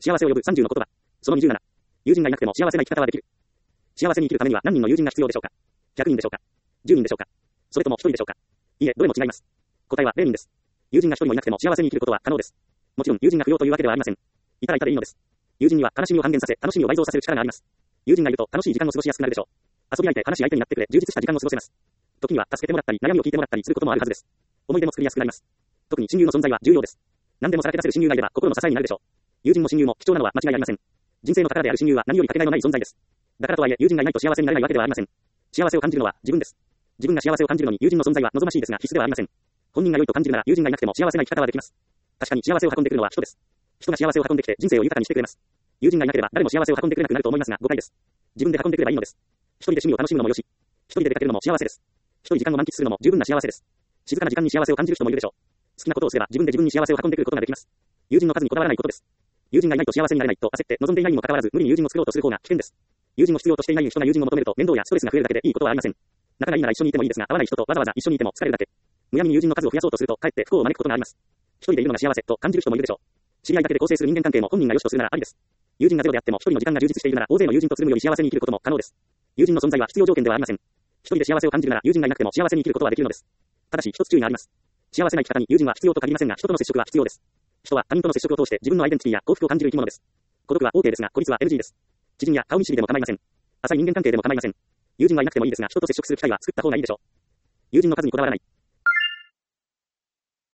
幸せを呼ぶ30の言葉。その27。友人がいなくても幸せな生き方はできる。幸せに生きるためには何人の友人が必要でしょうか。100人でしょうか。10人でしょうか。それとも1人でしょうか。いえ、どれも違います。答えは0人です。友人が1人もいなくても幸せに生きることは可能です。もちろん友人が不要というわけではありません。いたらいたでいいのです。友人には悲しみを半減させ、楽しみを倍増させる力があります。友人がいると楽しい時間を過ごしやすくなるでしょう。遊び相手、話し相手になってくれ、充実した時間を過ごせます。時には助けてもらったり、悩みを聞いてもらったりすることもあるはずです。思い出も作りやすくなります。特に親友の存在は重要です。何でもさらけ出せる親友がいれば心の支えになるでしょう。友人も親友も貴重なのは間違いありません。人生の宝である親友は何よりかけがえのない存在です。だからとはいえ友人がいないと幸せになれないわけではありません。幸せを感じるのは自分です。自分が幸せを感じるのに友人の存在は望ましいですが必須ではありません。本人が良いと感じるなら友人がいなくても幸せな生き方はできます。確かに幸せを運んでくるのは人です。人が幸せを運んできて人生を豊かにしてくれます。友人がいなければ誰も幸せを運んでくれなくなると思いますが誤解です。自分で運んでくればいいのです。一人で趣味を楽しむのもよし、一人で出かけるのも幸せです。一人時間を満喫するのも十分な幸せです。静かな時間に幸せを感じる人もいるでしょう。好きなことをすれば自分で自分に幸せを運んでくることができます。友人の数にこだわらないことです。友人がいないと幸せになれないと焦って望んでいないにもかかわらず無理に友人を作ろうとする方が危険です。友人を必要としていない人が友人を求めると面倒やストレスが増えるだけでいいことはありません。仲がいいなら一緒にいてもいいですが合わない人とわざわざ一緒にいても疲れるだけ。むやみに友人の数を増やそうとするとかえって不幸を招くことがあります。一人でいるのが幸せと感じる人もいるでしょう。知り合いだけで構成する人間関係も本人が良しとするならありです。友人がゼロであっても一人の時間が充実しているなら大勢の友人とつるむより幸せに生きることも可能です。友人の存在は必要条件ではありません。一人で幸せを感じるなら友人がいなくても幸せに生きることはできるのです。ただし一つ注意があります。幸せな生き方に友人は必要と限りませんが人との接触は必要です。人は他人との接触を通して自分のアイデンティティや幸福を感じる生き物です。孤独は OK ですが孤立は NG です。知人や顔見知りでも構いません。浅い人間関係でも構いません。友人はいなくてもいいですが人と接触する機会は作った方がいいでしょう。友人の数にこだわらない。